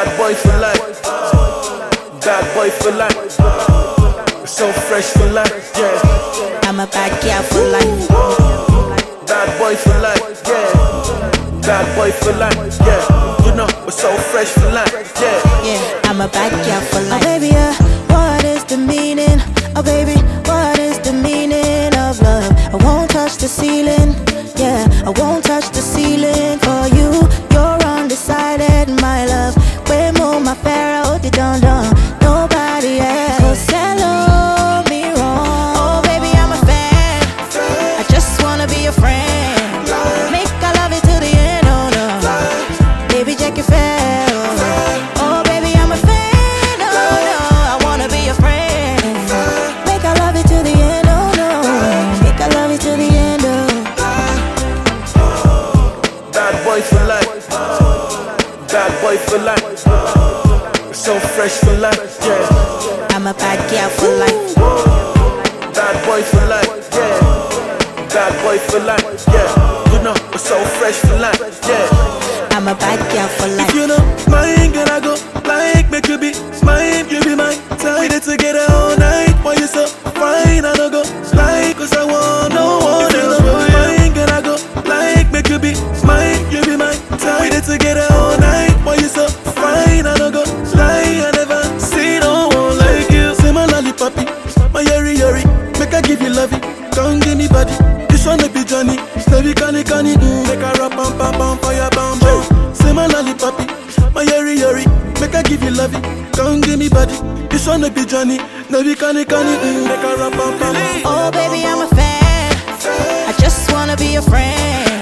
Bad boy for life. Bad boy for life. So fresh for life, yeah. I'm a bad girl for life. Bad boy for life, yeah. Bad boy for life, yeah. You know, we're so fresh for life, yeah. Yeah, I'm a bad girl for life. Oh baby, what is the meaning? Oh baby, what is the meaning of love? I won't touch the ceiling, yeah. I won't touch the ceiling for you. You're undecided, my love. Way more my pharaoh, the dun dun. Nobody else. Cause hello, me wrong. Oh baby, I'm a fan. I just wanna be a friend. Make I love it to the end, oh no. Baby, check your fair. Oh baby, I'm a fan, oh no. I wanna be a friend. Make I love it to the end, oh no. Make I love it to the end, oh. Bad boy for life. Bad boy for life. We're so fresh for life, yeah. I'm a bad girl for life. Bad boy for life, yeah. Bad boy for life, yeah. You know, we're so fresh for life, yeah. I'm a bad girl for life. If you know mine, girl, I go like make you be mine, you be mine. We did together all night. Why you so fine? I don't go like, cause I want no one else. If you know mine, girl, I go like make you be mine, you be mine. We did together all night. Why you so fine? I don't go lie. I never see no one like you. Say my lollipoppy, my yeri yeri. Make I give you lovey, come give me body. This one be Johnny, Snowy canny canny. Make I rap pam pam pam fire bam bam. Say my lollipoppy, my yeri yeri. Make I give you lovey, come give me body. This one be Johnny, Snowy canny canny. Make I rap pam pam. Oh baby, I'm a fan. I just wanna be a friend.